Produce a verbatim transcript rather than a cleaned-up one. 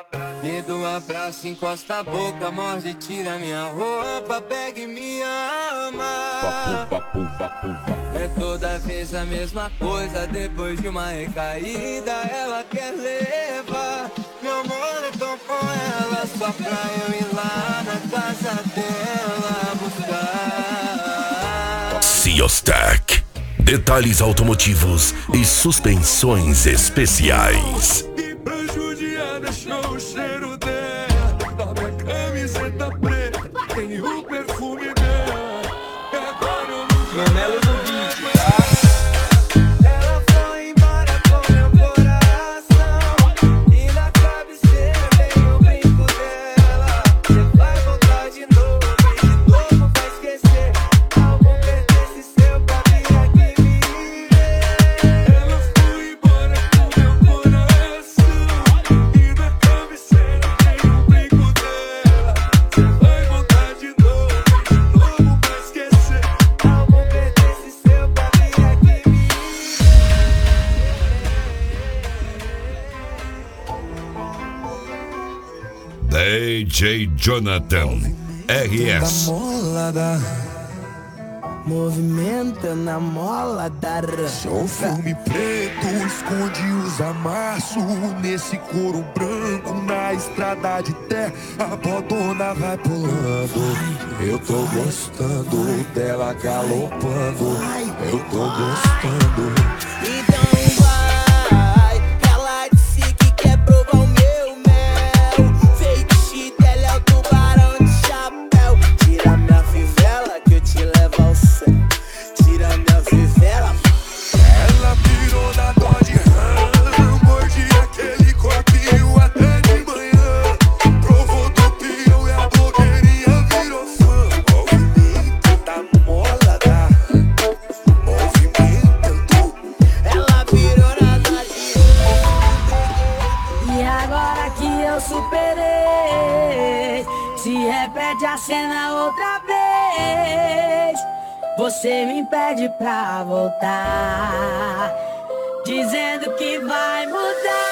Dedo um abraço, encosta a boca, morde, tira minha roupa, pega e me ama. É toda vez a mesma coisa, depois de uma recaída ela quer levar meu moletom com ela, só pra eu ir lá na casa dela buscar. Ciostec, detalhes automotivos e suspensões especiais. Deixou o cheiro dela, dobra a camiseta preta, tem o perfume dela. E agora eu nunca Melo no beat, tá? Ela foi embora com meu coração, e na cabeceira tem o brinco dela. Você vai voltar de novo, e de novo vai esquecer. Algo pertence seu pra vir aqui me ver. Ela foi embora com meu coração, e na cabeceira tem o brinco dela. Você vai voltar de novo, e de novo vai esquecer. Algo pertence seu pra vir aqui me ver. D J Jonathan R S. Molada, Movimenta na mola da seu filme preto esconde os amassos nesse couro branco na estrada de terra. A bodona vai pulando, eu tô gostando dela galopando, eu tô gostando. Então vai, ela disse que quer provar o meu mel. Feitiço dela é o tubarão de chapéu. Tira minha fivela que eu te levo ao céu. Tira minha fivela. Ela virou na Dodge Ram, morde aquele corpinho até de manhã. Provou do pião e a blogueirinha virou fã. Movimento da molada, movimentando. Ela virou na Dodge. E agora que eu superei, se repete a cena outra vez. Você me pede pra voltar, dizendo que vai mudar.